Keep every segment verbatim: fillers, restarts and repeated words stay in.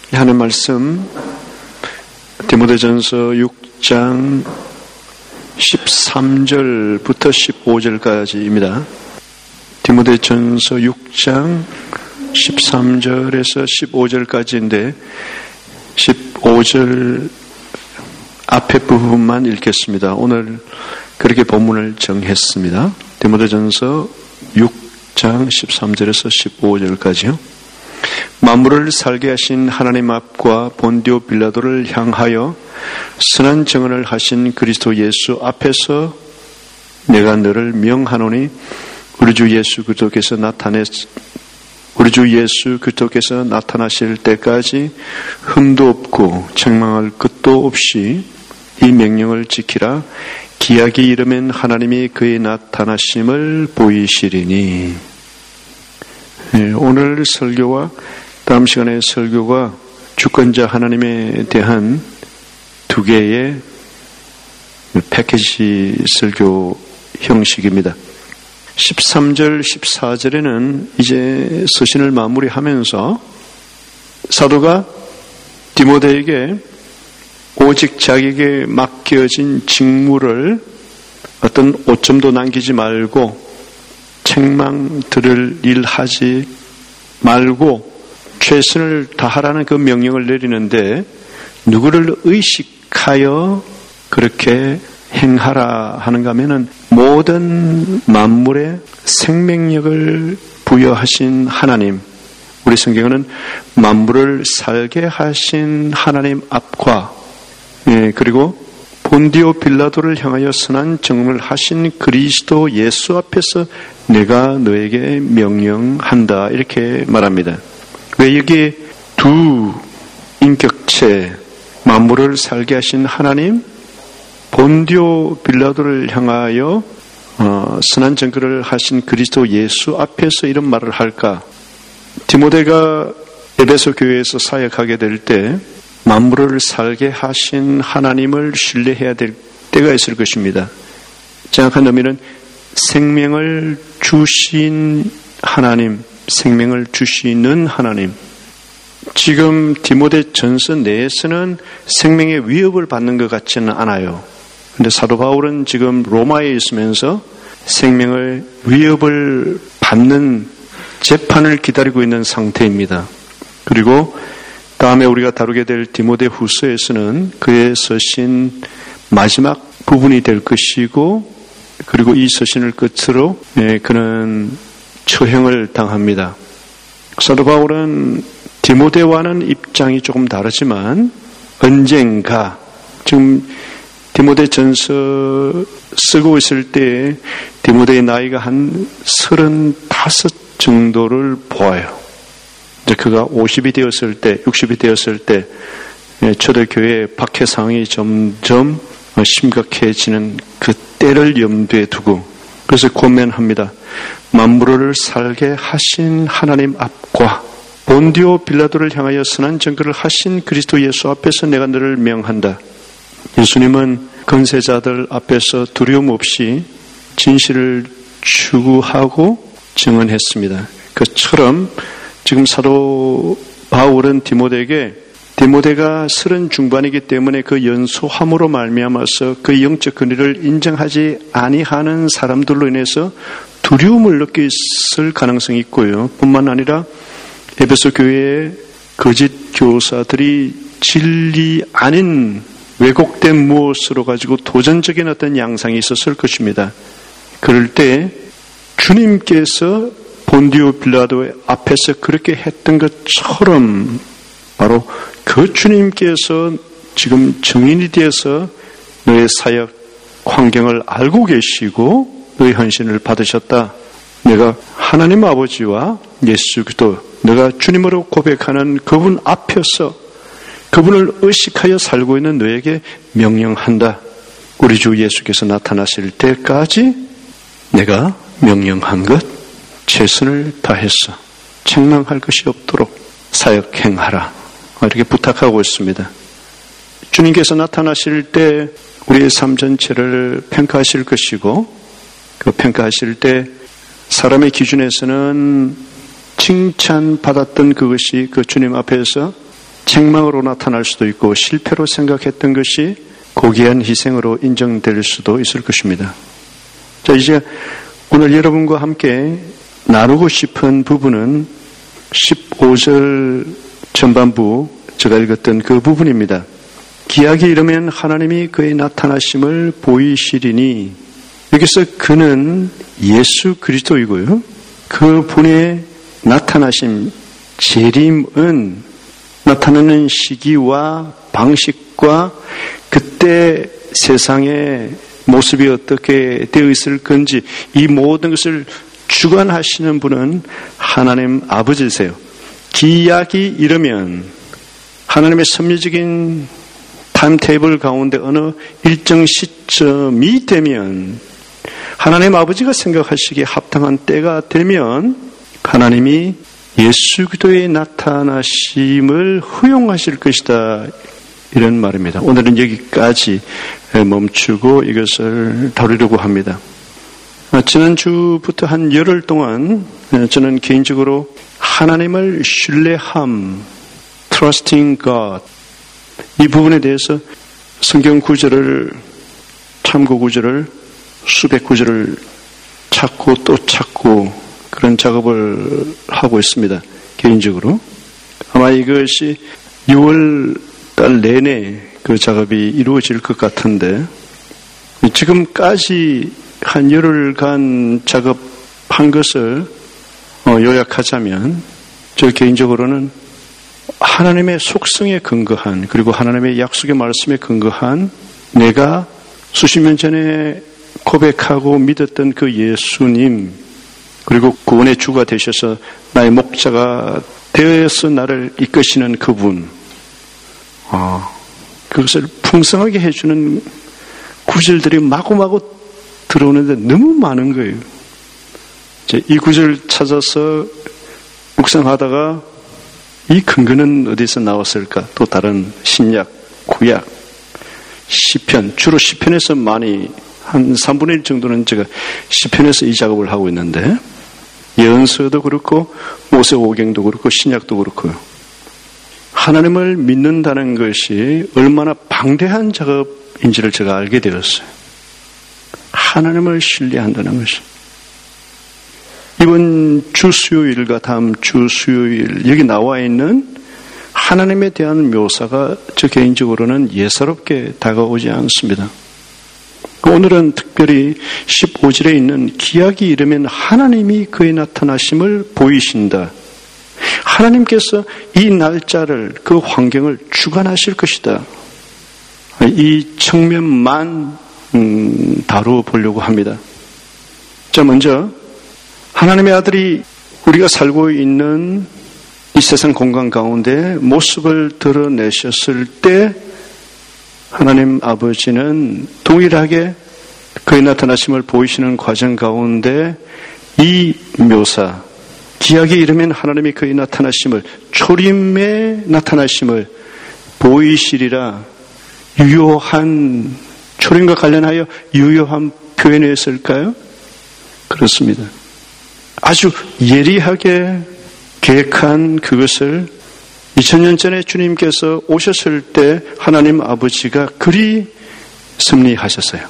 하는 말씀 디모데전서 육 장 십삼 절부터 십오 절까지입니다. 디모데전서 육 장 십삼 절에서 십오 절까지인데 십오 절 앞에 부분만 읽겠습니다. 오늘 그렇게 본문을 정했습니다. 디모데전서 육 장 십삼 절에서 십오 절까지요. 만물을 살게 하신 하나님 앞과 본디오 빌라도를 향하여 선한 증언을 하신 그리스도 예수 앞에서 내가 너를 명하노니 우리 주 예수 그리스도께서 나타내 우리 주 예수 그리스도께서 나타나실 때까지 흠도 없고 책망할 것도 없이 이 명령을 지키라. 기약이 이르면 하나님이 그의 나타나심을 보이시리니. 네, 오늘 설교와 다음 시간의 설교가 주권자 하나님에 대한 두 개의 패키지 설교 형식입니다. 십삼 절, 십사 절에는 이제 서신을 마무리하면서 사도가 디모데에게 오직 자기에게 맡겨진 직무를 어떤 오점도 남기지 말고 책망 들을 일 하지 말고 최선을 다하라는 그 명령을 내리는데 누구를 의식하여 그렇게 행하라 하는가 하면은 모든 만물에 생명력을 부여하신 하나님, 우리 성경에는 만물을 살게 하신 하나님 앞과 예, 그리고 본디오 빌라도를 향하여 선한 증언을 하신 그리스도 예수 앞에서 내가 너에게 명령한다 이렇게 말합니다. 왜 여기 두 인격체 만물을 살게 하신 하나님, 본디오 빌라도를 향하여 어, 선한 증거를 하신 그리스도 예수 앞에서 이런 말을 할까? 디모데가 에베소 교회에서 사역하게 될 때 만물을 살게 하신 하나님을 신뢰해야 될 때가 있을 것입니다. 정확한 의미는 생명을 주신 하나님, 생명을 주시는 하나님. 지금 디모데 전서 내에서는 생명의 위협을 받는 것 같지는 않아요. 그런데 사도 바울은 지금 로마에 있으면서 생명의 위협을 받는 재판을 기다리고 있는 상태입니다. 그리고 다음에 우리가 다루게 될 디모데 후서에서는 그의 서신 마지막 부분이 될 것이고 그리고 이 서신을 끝으로 그는 처형을 당합니다. 사도 바울은 디모데와는 입장이 조금 다르지만 언젠가 지금 디모데 전서 쓰고 있을 때 디모데의 나이가 한 서른다섯 정도를 보아요. 이제 그가 오십이 되었을 때, 육십이 되었을 때 초대교회 박해 상황이 점점 심각해지는 그 때를 염두에 두고 그래서 고면합니다. 만물을 살게 하신 하나님 앞과 본디오 빌라도를 향하여 선한 증거를 하신 그리스도 예수 앞에서 내가 너를 명한다. 예수님은 권세자들 앞에서 두려움 없이 진실을 추구하고 증언했습니다. 그처럼 지금 사도 바울은 디모데에게 디모데가 서른 중반이기 때문에 그 연소함으로 말미암아서 그 영적 근위를 인정하지 아니하는 사람들로 인해서 두려움을 느꼈을 가능성이 있고요. 뿐만 아니라 에베소 교회의 거짓 교사들이 진리 아닌 왜곡된 무엇으로 가지고 도전적인 어떤 양상이 있었을 것입니다. 그럴 때 주님께서 본디오 빌라도 앞에서 그렇게 했던 것처럼 바로 그 주님께서 지금 증인이 되어서 너의 사역 환경을 알고 계시고 너의 헌신을 받으셨다. 내가 하나님 아버지와 예수 그리스도 내가 주님으로 고백하는 그분 앞에서 그분을 의식하여 살고 있는 너에게 명령한다. 우리 주 예수께서 나타나실 때까지 내가 명령한 것 최선을 다해서 책망할 것이 없도록 사역 행하라. 이렇게 부탁하고 있습니다. 주님께서 나타나실 때 우리의 삶 전체를 평가하실 것이고 그 평가하실 때 사람의 기준에서는 칭찬받았던 그것이 그 주님 앞에서 책망으로 나타날 수도 있고 실패로 생각했던 것이 고귀한 희생으로 인정될 수도 있을 것입니다. 자, 이제 오늘 여러분과 함께 나누고 싶은 부분은 십오 절 전반부 제가 읽었던 그 부분입니다. 기약이 이르면 하나님이 그의 나타나심을 보이시리니, 여기서 그는 예수 그리스도이고요. 그 분의 나타나심, 재림은 나타나는 시기와 방식과 그때 세상의 모습이 어떻게 되어 있을 건지 이 모든 것을 주관하시는 분은 하나님 아버지세요. 기약이 이르면 하나님의 섭리적인 타임테이블 가운데 어느 일정 시점이 되면, 하나님 아버지가 생각하시기에 합당한 때가 되면 하나님이 예수 그리스도의 나타나심을 허용하실 것이다, 이런 말입니다. 오늘은 여기까지 멈추고 이것을 다루려고 합니다. 지난주부터 한 열흘 동안 저는 개인적으로 하나님을 신뢰함, trusting God, 이 부분에 대해서 성경 구절을, 참고 구절을, 수백 구절을 찾고 또 찾고 그런 작업을 하고 있습니다. 개인적으로. 아마 이것이 유월 달 내내 그 작업이 이루어질 것 같은데, 지금까지 한 열흘간 작업한 것을 요약하자면, 저 개인적으로는 하나님의 속성에 근거한, 그리고 하나님의 약속의 말씀에 근거한, 내가 수십 년 전에 고백하고 믿었던 그 예수님, 그리고 구원의 주가 되셔서 나의 목자가 되어서 나를 이끄시는 그분, 아, 그것을 풍성하게 해주는 구절들이 마구마구 들어오는데 너무 많은 거예요. 이 구절 찾아서 묵상하다가 이 근거는 어디서 나왔을까? 또 다른 신약, 구약, 시편, 주로 시편에서 많이, 한 삼분의 일 정도는 제가 시편에서 이 작업을 하고 있는데, 예언서도 그렇고 모세오경도 그렇고 신약도 그렇고요. 하나님을 믿는다는 것이 얼마나 방대한 작업인지를 제가 알게 되었어요. 하나님을 신뢰한다는 것이. 이번 주 수요일과 다음 주 수요일 여기 나와 있는 하나님에 대한 묘사가 저 개인적으로는 예사롭게 다가오지 않습니다. 오늘은 특별히 십오 절에 있는 기약이 이르면 하나님이 그의 나타나심을 보이신다. 하나님께서 이 날짜를, 그 환경을 주관하실 것이다. 이 측면만 음, 다루어 보려고 합니다. 자, 먼저 하나님의 아들이 우리가 살고 있는 이 세상 공간 가운데 모습을 드러내셨을 때 하나님 아버지는 동일하게 그의 나타나심을 보이시는 과정 가운데 이 묘사, 기약이 이르면 하나님이 그의 나타나심을, 초림의 나타나심을 보이시리라, 유효한, 초림과 관련하여 유효한 표현이었을까요? 그렇습니다. 아주 예리하게 계획한 그것을 이천 년 전에 주님께서 오셨을 때 하나님 아버지가 그리 섭리하셨어요.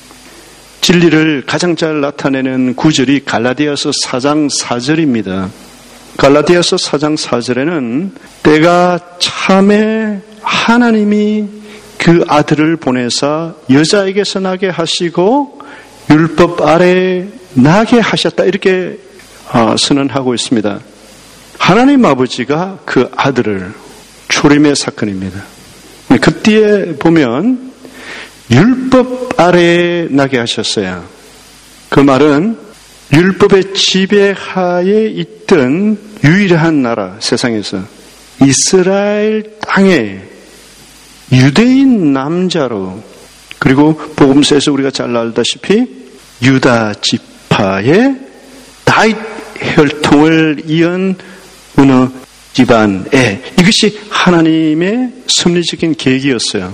진리를 가장 잘 나타내는 구절이 갈라디아서 사 장 사 절입니다. 갈라디아서 사 장 사 절에는 때가 참에 하나님이 그 아들을 보내사 여자에게서 나게 하시고 율법 아래 나게 하셨다, 이렇게 선언하고 있습니다. 하나님 아버지가 그 아들을, 초림의 사건입니다. 그 뒤에 보면 율법 아래에 나게 하셨어요. 그 말은 율법의 지배하에 있던 유일한 나라, 세상에서 이스라엘 땅에 유대인 남자로, 그리고 복음서에서 우리가 잘 알다시피 유다 지파의 다윗 혈통을 이은 어느 집안에, 이것이 하나님의 섭리적인 계획이었어요.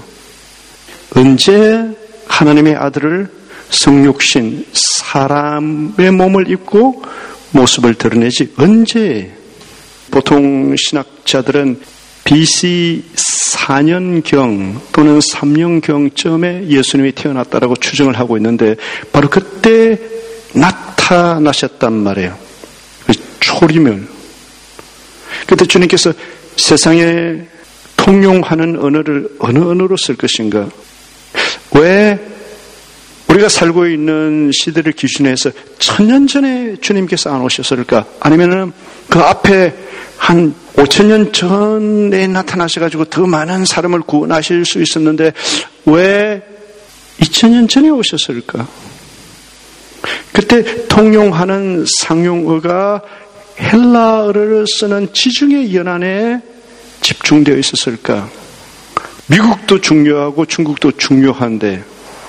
언제 하나님의 아들을 성육신, 사람의 몸을 입고 모습을 드러내지, 언제? 보통 신학자들은 비씨 사 년경 또는 삼 년경쯤에 예수님이 태어났다라고 추정을 하고 있는데 바로 그때 나타나셨단 말이에요. 초림을. 그때 주님께서 세상에 통용하는 언어를 어느 언어로 쓸 것인가? 왜 우리가 살고 있는 시대를 기준해서 천년 전에 주님께서 안 오셨을까? 아니면은 그 앞에 한 오천 년 전에 나타나셔가지고 더 많은 사람을 구원하실 수 있었는데 왜 이천 년 전에 오셨을까? 그때 통용하는 상용어가 헬라어를 쓰는 지중해 연안에 집중되어 있었을까? 미국도 중요하고 중국도 중요한데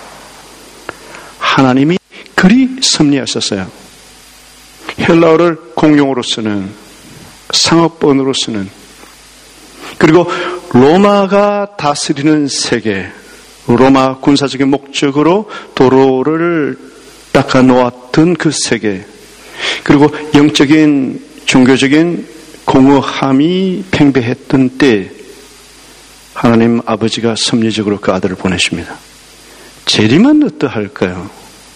하나님이 그리 섭리하셨어요. 헬라어를 공용어로 쓰는, 상업번호로 쓰는, 그리고 로마가 다스리는 세계, 로마 군사적인 목적으로 도로를 닦아 놓았던 그 세계, 그리고 영적인 종교적인 공허함이 팽배했던 때 하나님 아버지가 섭리적으로 그 아들을 보내십니다. 재림은 어떠할까요?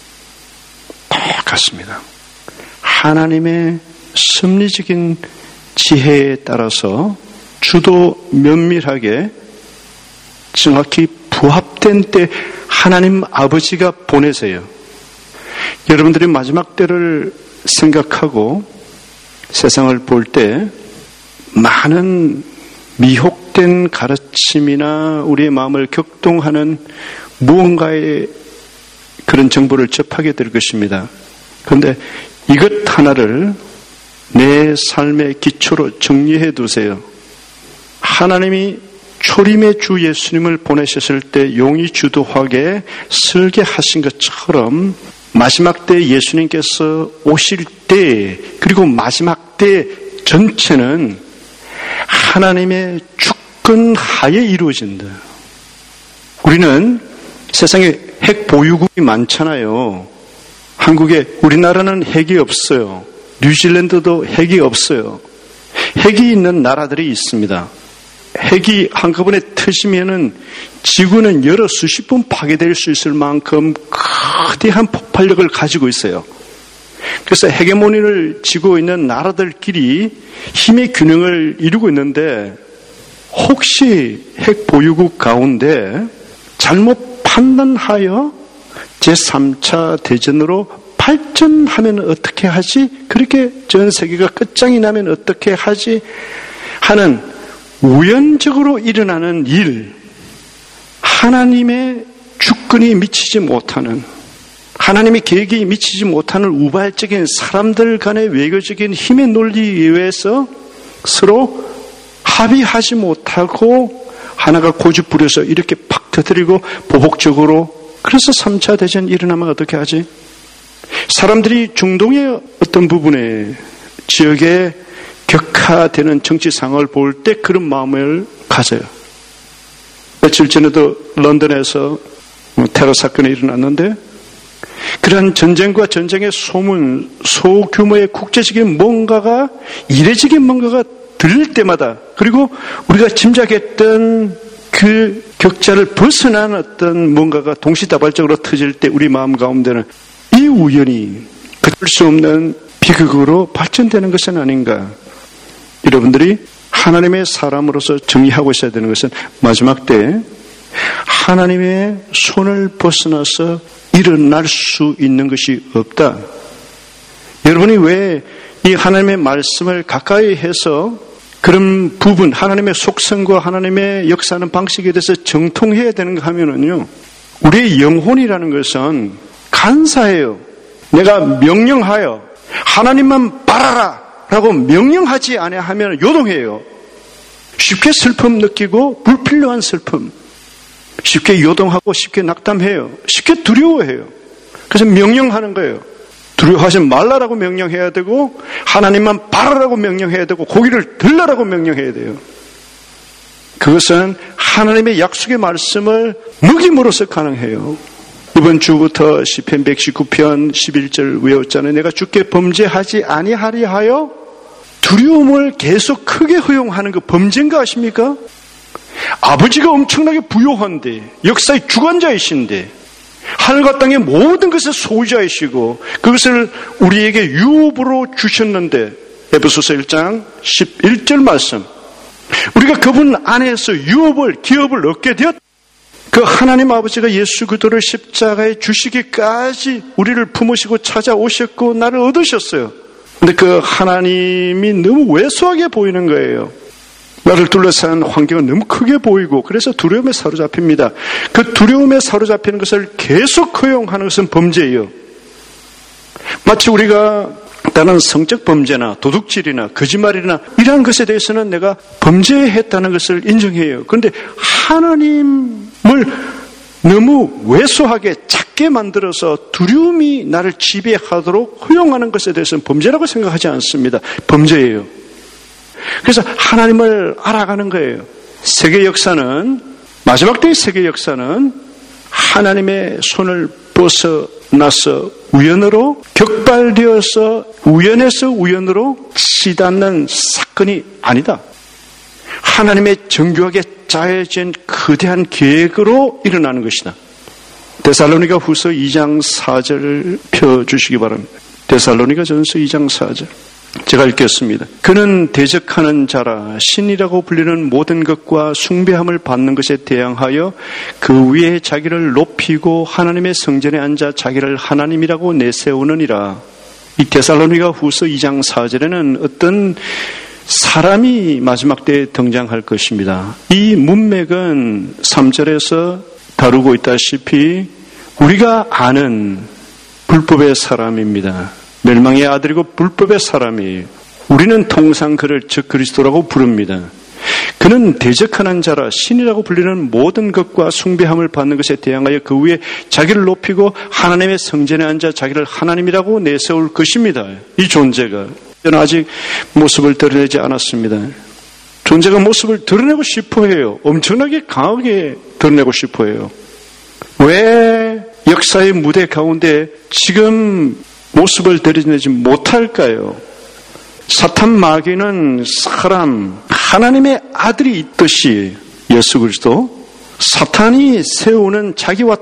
똑같습니다. 하나님의 섭리적인 지혜에 따라서 주도 면밀하게 정확히 부합된 때 하나님 아버지가 보내세요. 여러분들이 마지막 때를 생각하고 세상을 볼 때 많은 미혹된 가르침이나 우리의 마음을 격동하는 무언가의 그런 정보를 접하게 될 것입니다. 그런데 이것 하나를 내 삶의 기초로 정리해 두세요. 하나님이 초림의 주 예수님을 보내셨을 때 용이 주도하게 설계하신 것처럼 마지막 때 예수님께서 오실 때 그리고 마지막 때 전체는 하나님의 주권 하에 이루어진다. 우리는 세상에 핵 보유국이 많잖아요. 한국에, 우리나라는 핵이 없어요. 뉴질랜드도 핵이 없어요. 핵이 있는 나라들이 있습니다. 핵이 한꺼번에 터지면은 지구는 여러 수십 번 파괴될 수 있을 만큼 거대한 폭발력을 가지고 있어요. 그래서 헤게모니를 쥐고 있는 나라들끼리 힘의 균형을 이루고 있는데 혹시 핵 보유국 가운데 잘못 판단하여 제삼 차 대전으로 발전하면 어떻게 하지? 그렇게 전 세계가 끝장이 나면 어떻게 하지? 하는 우연적으로 일어나는 일, 하나님의 주권이 미치지 못하는, 하나님의 계획이 미치지 못하는 우발적인 사람들 간의 외교적인 힘의 논리에 의해서 서로 합의하지 못하고 하나가 고집부려서 이렇게 팍 터뜨리고 보복적으로, 그래서 삼 차 대전 일어나면 어떻게 하지? 사람들이 중동의 어떤 부분에 지역에 격화되는 정치 상황을 볼 때 그런 마음을 가져요. 며칠 전에도 런던에서 테러 사건이 일어났는데 그러한 전쟁과 전쟁의 소문, 소규모의 국제적인 뭔가가, 이례적인 뭔가가 들릴 때마다, 그리고 우리가 짐작했던 그 격자를 벗어난 어떤 뭔가가 동시다발적으로 터질 때 우리 마음 가운데는 이 우연이 그칠 수 없는 비극으로 발전되는 것은 아닌가. 여러분들이 하나님의 사람으로서 정리하고 있어야 되는 것은 마지막 때 하나님의 손을 벗어나서 일어날 수 있는 것이 없다. 여러분이 왜 이 하나님의 말씀을 가까이 해서 그런 부분, 하나님의 속성과 하나님의 역사하는 방식에 대해서 정통해야 되는가 하면은요, 우리의 영혼이라는 것은 간사해요. 내가 명령하여 하나님만 바라라 라고 명령하지 아니하면 요동해요. 쉽게 슬픔 느끼고 불필요한 슬픔, 쉽게 요동하고 쉽게 낙담해요. 쉽게 두려워해요. 그래서 명령하는 거예요. 두려워하지 말라라고 명령해야 되고 하나님만 바라라고 명령해야 되고 고기를 들라라고 명령해야 돼요. 그것은 하나님의 약속의 말씀을 먹임으로써 가능해요. 이번 주부터 시편 백십구 편 십일 절 외웠잖아요. 내가 주께 범죄하지 아니하리 하여 두려움을 계속 크게 허용하는 그 범죄인가 아십니까? 아버지가 엄청나게 부유한데, 역사의 주관자이신데, 하늘과 땅의 모든 것의 소유자이시고 그것을 우리에게 유업으로 주셨는데, 에베소서 일 장 십일 절 말씀, 우리가 그분 안에서 유업을, 기업을 얻게 되었, 그 하나님 아버지가 예수 그리스도를 십자가에 주시기까지 우리를 품으시고 찾아오셨고 나를 얻으셨어요. 근데 그 하나님이 너무 왜소하게 보이는 거예요. 나를 둘러싼 환경은 너무 크게 보이고, 그래서 두려움에 사로잡힙니다. 그 두려움에 사로잡히는 것을 계속 허용하는 것은 범죄예요. 마치 우리가 다른 성적 범죄나 도둑질이나 거짓말이나 이러한 것에 대해서는 내가 범죄했다는 것을 인정해요. 그런데 하나님을 너무 왜소하게 작게 만들어서 두려움이 나를 지배하도록 허용하는 것에 대해서는 범죄라고 생각하지 않습니다. 범죄예요. 그래서 하나님을 알아가는 거예요. 세계 역사는, 마지막 때의 세계 역사는 하나님의 손을 벗어나서 우연으로, 격발되어서 우연에서 우연으로 치닫는 사건이 아니다. 하나님의 정교하게 짜여진 거대한 계획으로 일어나는 것이다. 데살로니가 후서 이 장 사 절을 펴주시기 바랍니다. 데살로니가 전서 이 장 사 절. 제가 읽겠습니다. 그는 대적하는 자라 신이라고 불리는 모든 것과 숭배함을 받는 것에 대항하여 그 위에 자기를 높이고 하나님의 성전에 앉아 자기를 하나님이라고 내세우느니라. 이 데살로니가 후서 이 장 사 절에는 어떤 사람이 마지막 때에 등장할 것입니다. 이 문맥은 삼 절에서 다루고 있다시피 우리가 아는 불법의 사람입니다. 멸망의 아들이고 불법의 사람이에요. 우리는 통상 그를 적 그리스도라고 부릅니다. 그는 대적하는 자라 신이라고 불리는 모든 것과 숭배함을 받는 것에 대항하여 그 위에 자기를 높이고 하나님의 성전에 앉아 자기를 하나님이라고 내세울 것입니다. 이 존재가 저는 아직 모습을 드러내지 않았습니다. 존재가 모습을 드러내고 싶어해요. 엄청나게 강하게 드러내고 싶어해요. 왜 역사의 무대 가운데 지금 모습을 드러내지 못할까요? 사탄 마귀는 사람, 하나님의 아들이 있듯이 예수 그리스도, 사탄이 세우는 자기와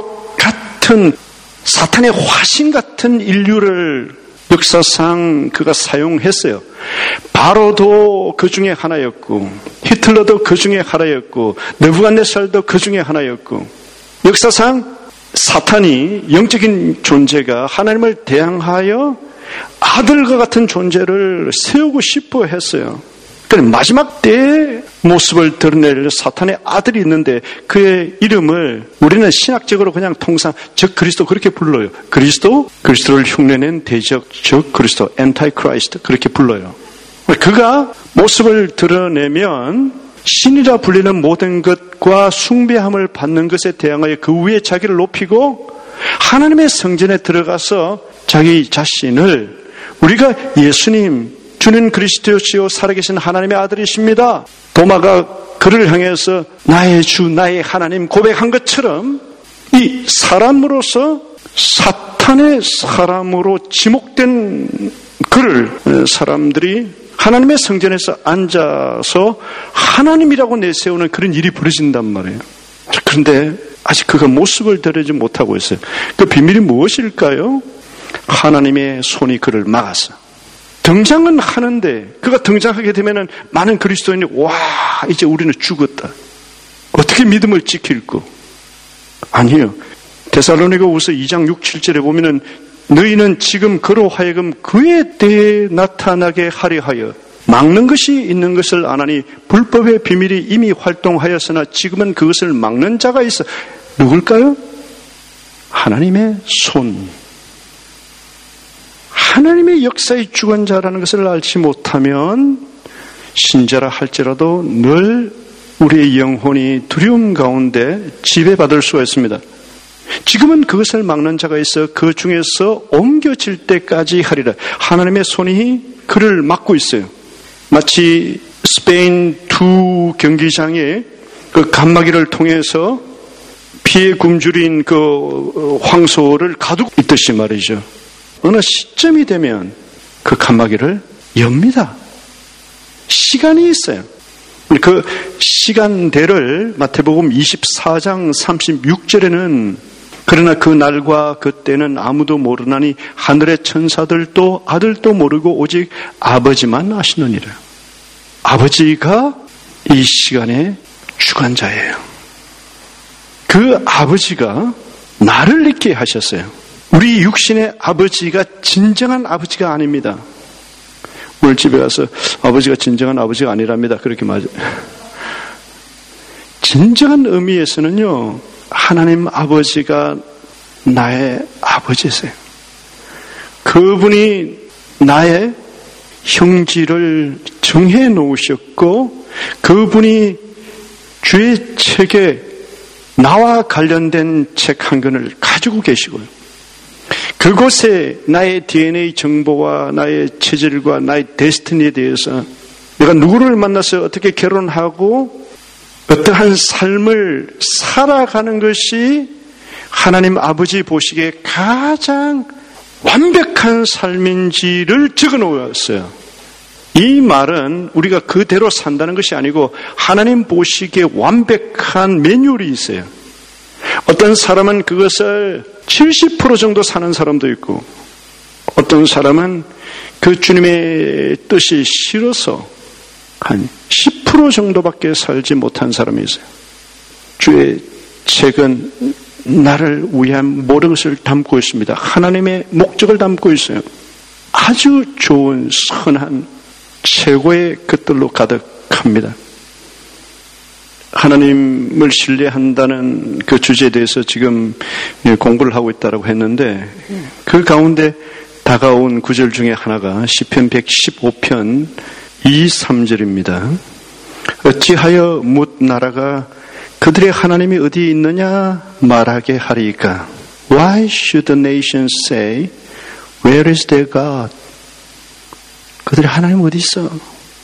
똑같은 사탄의 화신 같은 인류를 역사상 그가 사용했어요. 바로도 그 중에 하나였고, 히틀러도 그 중에 하나였고, 느부갓네살도 그 중에 하나였고, 역사상 사탄이, 영적인 존재가 하나님을 대항하여 아들과 같은 존재를 세우고 싶어 했어요. 그런데 마지막 때의 모습을 드러낼 사탄의 아들이 있는데 그의 이름을 우리는 신학적으로 그냥 통상 적 그리스도 그렇게 불러요. 그리스도, 그리스도를 흉내낸 대적, 적 그리스도, 엔타이크라이스트 그렇게 불러요. 그가 모습을 드러내면 신이라 불리는 모든 것과 숭배함을 받는 것에 대항하여 그 위에 자기를 높이고 하나님의 성전에 들어가서 자기 자신을, 우리가 예수님, 주는 그리스도시요 살아계신 하나님의 아들이십니다, 도마가 그를 향해서 나의 주, 나의 하나님 고백한 것처럼 이 사람으로서 사탄의 사람으로 지목된 그를 사람들이 하나님의 성전에서 앉아서 하나님이라고 내세우는 그런 일이 벌어진단 말이에요. 그런데 아직 그가 모습을 드러내지 못하고 있어요. 그 비밀이 무엇일까요? 하나님의 손이 그를 막았어. 등장은 하는데 그가 등장하게 되면 많은 그리스도인이 와, 이제 우리는 죽었다. 어떻게 믿음을 지킬까? 아니에요. 데살로니가 후서 이 장 육, 칠 절에 보면은 너희는 지금 그로 하여금 그에 대해 나타나게 하려 하여 막는 것이 있는 것을 아나니 불법의 비밀이 이미 활동하였으나 지금은 그것을 막는 자가 있어. 누굴까요? 하나님의 손. 하나님의 역사의 주관자라는 것을 알지 못하면 신자라 할지라도 늘 우리의 영혼이 두려움 가운데 지배받을 수가 있습니다. 지금은 그것을 막는 자가 있어 그 중에서 옮겨질 때까지 하리라. 하나님의 손이 그를 막고 있어요. 마치 스페인 두 경기장에 그 칸막이를 통해서 피에 굶주린 그 황소를 가두고 있듯이 말이죠. 어느 시점이 되면 그 칸막이를 엽니다. 시간이 있어요. 그 시간대를 마태복음 이십사 장 삼십육 절에는 그러나 그 날과 그때는 아무도 모르나니 하늘의 천사들도 아들도 모르고 오직 아버지만 아시느니라. 아버지가 이 시간의 주관자예요. 그 아버지가 나를 있게 하셨어요. 우리 육신의 아버지가 진정한 아버지가 아닙니다. 오늘 집에 가서 아버지가 진정한 아버지가 아니랍니다. 그렇게 맞아요. 진정한 의미에서는요, 하나님 아버지가 나의 아버지세요. 그분이 나의 형질을 정해 놓으셨고, 그분이 주의 책에 나와 관련된 책 한 권을 가지고 계시고요. 그곳에 나의 디엔에이 정보와 나의 체질과 나의 데스티니에 대해서 내가 누구를 만나서 어떻게 결혼하고 어떠한 삶을 살아가는 것이 하나님 아버지 보시기에 가장 완벽한 삶인지를 적어 놓았어요. 이 말은 우리가 그대로 산다는 것이 아니고 하나님 보시기에 완벽한 매뉴얼이 있어요. 어떤 사람은 그것을 칠십 퍼센트 정도 사는 사람도 있고, 어떤 사람은 그 주님의 뜻이 싫어서 한 십 퍼센트 정도밖에 살지 못한 사람이 있어요. 주의 책은 나를 위한 모든 것을 담고 있습니다. 하나님의 목적을 담고 있어요. 아주 좋은 선한 최고의 것들로 가득합니다. 하나님을 신뢰한다는 그 주제에 대해서 지금 공부를 하고 있다고 했는데, 그 가운데 다가온 구절 중에 하나가 시편 백십오 편 이, 삼 절입니다. 어찌하여 뭇 나라가 그들의 하나님이 어디 있느냐 말하게 하리까? Why should the nations say, Where is their God? 그들의 하나님 어디 있어?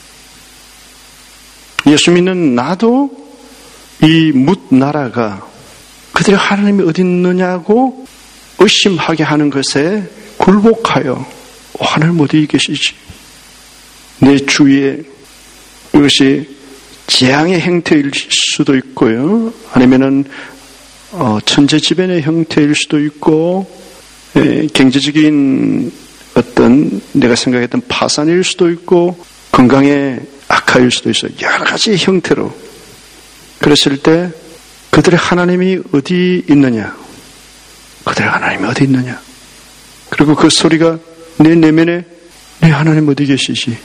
예수 믿는 나도 이 뭇 나라가 그들의 하나님이 어디 있느냐고 의심하게 하는 것에 굴복하여 하나님 어디 계시지? 내 주위에 이것이 재앙의 형태일 수도 있고요. 아니면은 어, 천재지변의 형태일 수도 있고, 에, 경제적인 어떤 내가 생각했던 파산일 수도 있고, 건강의 악화일 수도 있어요. 여러 가지 형태로. 그랬을 때 그들의 하나님이 어디 있느냐? 그들의 하나님이 어디 있느냐? 그리고 그 소리가 내 내면에 내 하나님 어디 계시지?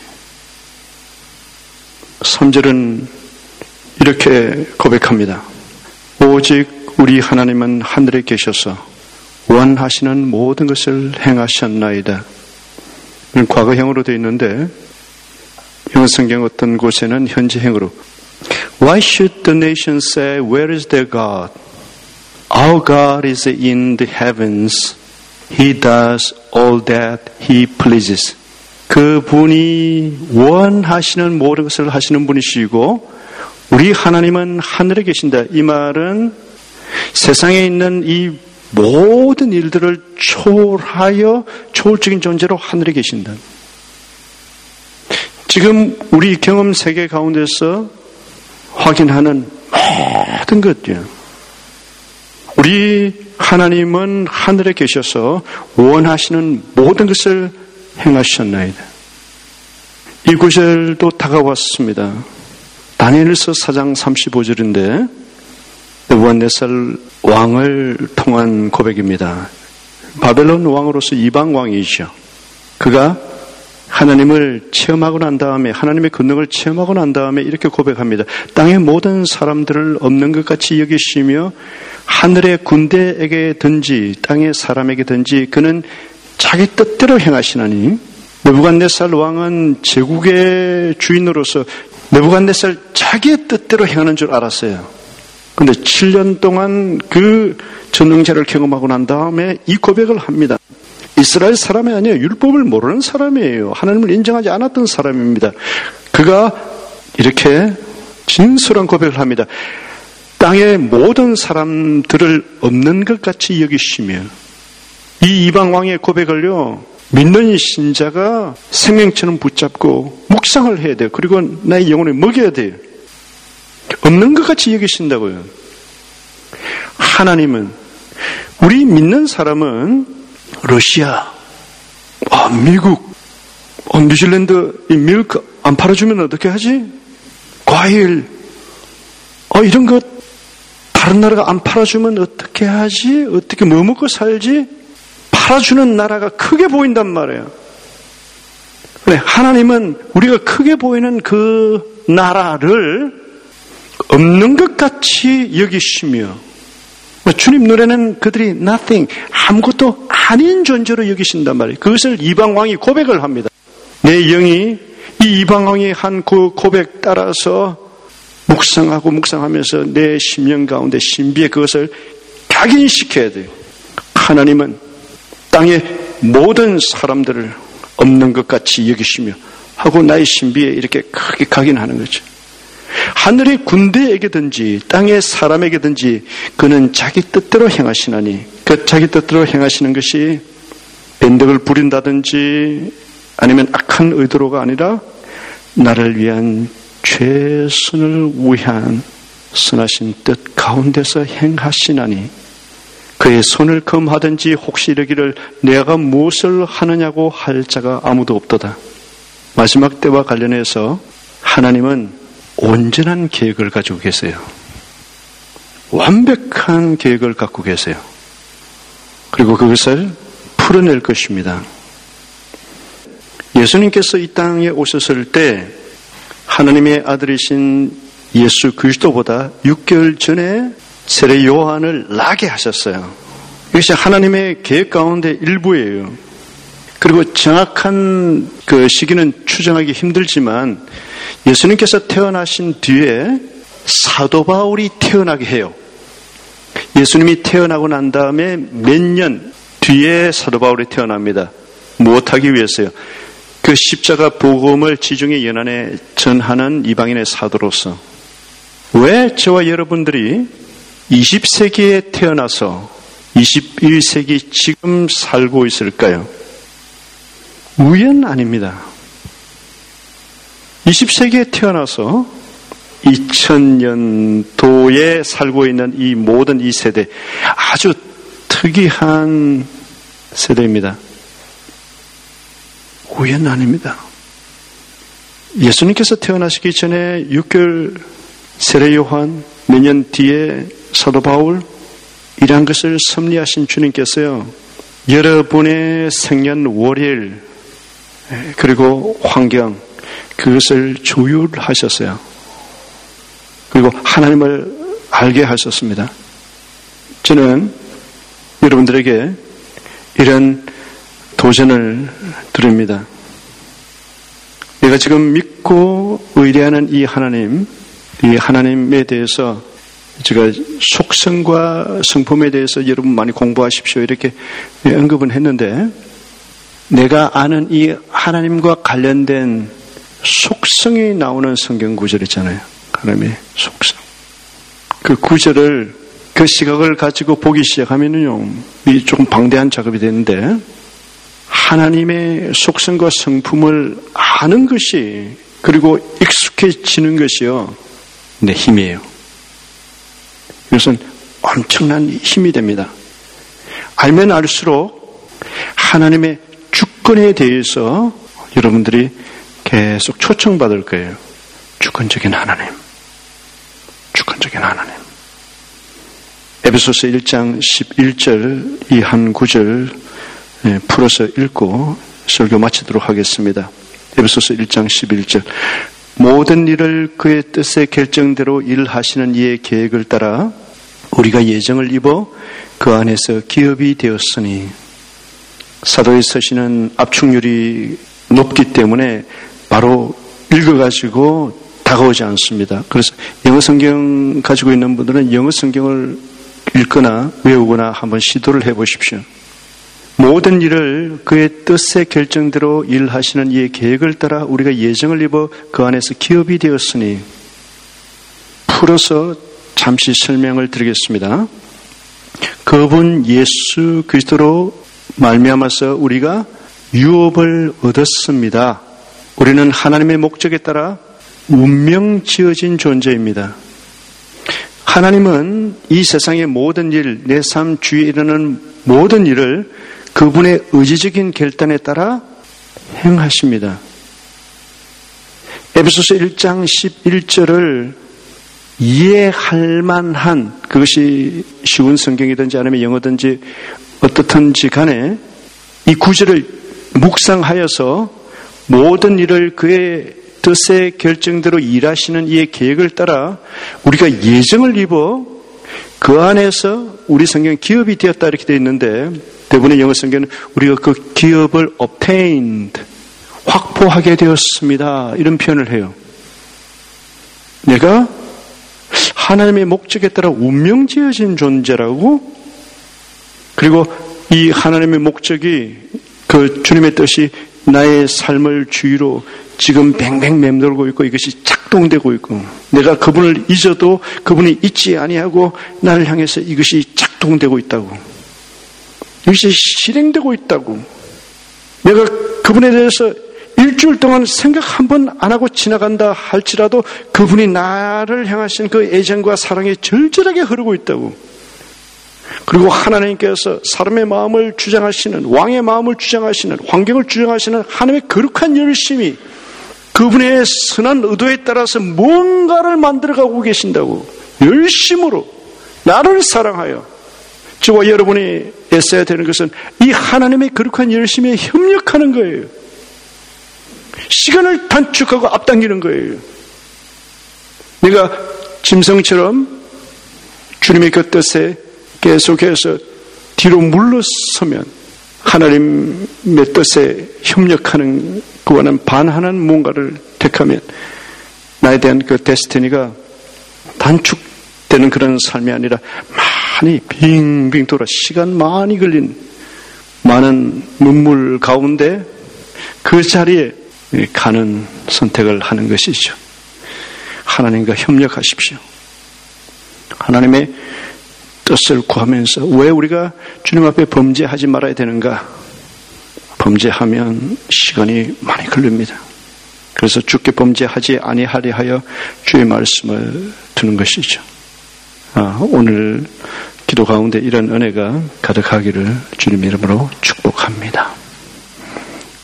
삼 절은 이렇게 고백합니다. 오직 우리 하나님은 하늘에 계셔서 원하시는 모든 것을 행하셨나이다. 이건 과거형으로 되어 있는데 영어 성경 어떤 곳에는 현재형으로 Why should the nations say, Where is their God? Our God is in the heavens. He does all that He pleases. 그분이 원하시는 모든 것을 하시는 분이시고 우리 하나님은 하늘에 계신다. 이 말은 세상에 있는 이 모든 일들을 초월하여 초월적인 존재로 하늘에 계신다. 지금 우리 경험 세계 가운데서 확인하는 모든 것들, 우리 하나님은 하늘에 계셔서 원하시는 모든 것을 행하셨나이다. 이 구절도 다가왔습니다. 다니엘서 사 장 삼십오 절인데 느부갓네살 왕을 통한 고백입니다. 바벨론 왕으로서 이방 왕이죠. 그가 하나님을 체험하고 난 다음에 하나님의 권능을 체험하고 난 다음에 이렇게 고백합니다. 땅의 모든 사람들을 없는 것 같이 여기시며 하늘의 군대에게든지 땅의 사람에게든지 그는 자기 뜻대로 행하시나니 느부갓네살 왕은 제국의 주인으로서 느부갓네살 자기의 뜻대로 행하는 줄 알았어요. 그런데 칠 년 동안 그 전능자를 경험하고 난 다음에 이 고백을 합니다. 이스라엘 사람이 아니에요. 율법을 모르는 사람이에요. 하나님을 인정하지 않았던 사람입니다. 그가 이렇게 진솔한 고백을 합니다. 땅의 모든 사람들을 없는 것 같이 여기시며 이 이방 왕의 고백을요 믿는 이 신자가 생명처럼 붙잡고 묵상을 해야 돼요. 그리고 나의 영혼을 먹여야 돼요. 없는 것 같이 여기신다고요. 하나님은, 우리 믿는 사람은 러시아, 아, 미국, 어, 뉴질랜드 이 밀크 안 팔아주면 어떻게 하지? 과일, 어, 이런 것 다른 나라가 안 팔아주면 어떻게 하지? 어떻게 뭐 먹고 살지? 팔아주는 나라가 크게 보인단 말이에요. 그래, 하나님은 우리가 크게 보이는 그 나라를 없는 것 같이 여기시며, 주님 눈에는 그들이 nothing, 아무것도 아닌 존재로 여기신단 말이에요. 그것을 이방왕이 고백을 합니다. 내 영이 이 이방왕이 한 그 고백 따라서 묵상하고 묵상하면서 내 심령 가운데 신비에 그것을 각인시켜야 돼요. 하나님은 땅의 모든 사람들을 없는 것 같이 여기시며 하고 나의 신비에 이렇게 크게 각인하는 거죠. 하늘의 군대에게든지 땅의 사람에게든지 그는 자기 뜻대로 행하시나니, 그 자기 뜻대로 행하시는 것이 변덕을 부린다든지 아니면 악한 의도로가 아니라 나를 위한 최선을 위한 선하신 뜻 가운데서 행하시나니, 그의 손을 금하든지 혹시 이르기를 내가 무엇을 하느냐고 할 자가 아무도 없도다. 마지막 때와 관련해서 하나님은 온전한 계획을 가지고 계세요. 완벽한 계획을 갖고 계세요. 그리고 그것을 풀어낼 것입니다. 예수님께서 이 땅에 오셨을 때 하나님의 아들이신 예수 그리스도보다 육 개월 전에 세례 요한을 나게 하셨어요. 이것이 하나님의 계획 가운데 일부예요. 그리고 정확한 그 시기는 추정하기 힘들지만 예수님께서 태어나신 뒤에 사도 바울이 태어나게 해요. 예수님이 태어나고 난 다음에 몇 년 뒤에 사도 바울이 태어납니다. 무엇하기 위해서요? 그 십자가 복음을 지중해 연안에 전하는 이방인의 사도로서. 왜 저와 여러분들이 이십 세기에 태어나서 이십일 세기 지금 살고 있을까요? 우연 아닙니다. 이십 세기에 태어나서 이천 년도에 살고 있는 이 모든 이 세대, 아주 특이한 세대입니다. 우연 아닙니다. 예수님께서 태어나시기 전에 육 개월 세례 요한, 몇 년 뒤에 사도 바울, 이러한 것을 섭리하신 주님께서요, 여러분의 생년 월일 그리고 환경, 그것을 조율하셨어요. 그리고 하나님을 알게 하셨습니다. 저는 여러분들에게 이런 도전을 드립니다. 내가 지금 믿고 의뢰하는 이 하나님, 이 하나님에 대해서 제가 속성과 성품에 대해서 여러분 많이 공부하십시오 이렇게 언급은 했는데, 내가 아는 이 하나님과 관련된 속성이 나오는 성경 구절 있잖아요. 하나님의 속성. 그 구절을, 그 시각을 가지고 보기 시작하면요, 이 조금 방대한 작업이 되는데, 하나님의 속성과 성품을 아는 것이, 그리고 익숙해지는 것이요, 내 힘이에요. 이것은 엄청난 힘이 됩니다. 알면 알수록 하나님의 주권에 대해서 여러분들이 계속 초청받을 거예요. 주권적인 하나님. 주권적인 하나님. 에베소서 일 장 십일 절 이 한 구절 풀어서 읽고 설교 마치도록 하겠습니다. 에베소서 일 장 십일 절. 모든 일을 그의 뜻의 결정대로 일하시는 이의 계획을 따라 우리가 예정을 입어 그 안에서 기업이 되었으니, 사도의 서신은 압축률이 높기 때문에 바로 읽어가지고 다가오지 않습니다. 그래서 영어 성경 가지고 있는 분들은 영어 성경을 읽거나 외우거나 한번 시도를 해보십시오. 모든 일을 그의 뜻의 결정대로 일하시는 이의 계획을 따라 우리가 예정을 입어 그 안에서 기업이 되었으니, 풀어서 잠시 설명을 드리겠습니다. 그분 예수 그리스도로 말미암아서 우리가 유업을 얻었습니다. 우리는 하나님의 목적에 따라 운명 지어진 존재입니다. 하나님은 이 세상의 모든 일, 내 삶 주위에 일어나는 모든 일을 그분의 의지적인 결단에 따라 행하십니다. 에베소서 일 장 십일 절을 이해할 만한, 그것이 쉬운 성경이든지 아니면 영어든지 어떻든지 간에 이 구절을 묵상하여서 모든 일을 그의 뜻의 결정대로 일하시는 이의 계획을 따라 우리가 예정을 입어 그 안에서 우리 성경은 기업이 되었다 이렇게 되어 있는데, 대부분의 영어 성경은 우리가 그 기업을 obtained, 확보하게 되었습니다, 이런 표현을 해요. 내가 하나님의 목적에 따라 운명 지어진 존재라고, 그리고 이 하나님의 목적이, 그 주님의 뜻이 나의 삶을 주위로 지금 뱅뱅 맴돌고 있고 이것이 작동되고 있고, 내가 그분을 잊어도 그분이 잊지 아니하고 나를 향해서 이것이 작동되고 있다고, 이것이 실행되고 있다고, 내가 그분에 대해서 일주일 동안 생각 한 번 안 하고 지나간다 할지라도 그분이 나를 향하신 그 애정과 사랑이 절절하게 흐르고 있다고. 그리고 하나님께서 사람의 마음을 주장하시는, 왕의 마음을 주장하시는, 환경을 주장하시는 하나님의 거룩한 열심이 그분의 선한 의도에 따라서 뭔가를 만들어가고 계신다고. 열심으로 나를 사랑하여 저와 여러분이 애써야 되는 것은 이 하나님의 거룩한 열심에 협력하는 거예요. 시간을 단축하고 앞당기는 거예요. 내가 짐승처럼 주님의 그 뜻에 계속해서 뒤로 물러서면 하나님의 뜻에 협력하는, 그와는 반하는 뭔가를 택하면 나에 대한 그 데스티니가 단축되는 그런 삶이 아니라 많이 빙빙 돌아 시간 많이 걸린 많은 눈물 가운데 그 자리에 가는 선택을 하는 것이죠. 하나님과 협력하십시오. 하나님의 뜻을 구하면서, 왜 우리가 주님 앞에 범죄하지 말아야 되는가? 범죄하면 시간이 많이 걸립니다. 그래서 주께 범죄하지 아니하리 하여 주의 말씀을 두는 것이죠. 아, 오늘 기도 가운데 이런 은혜가 가득하기를 주님 이름으로 축복합니다.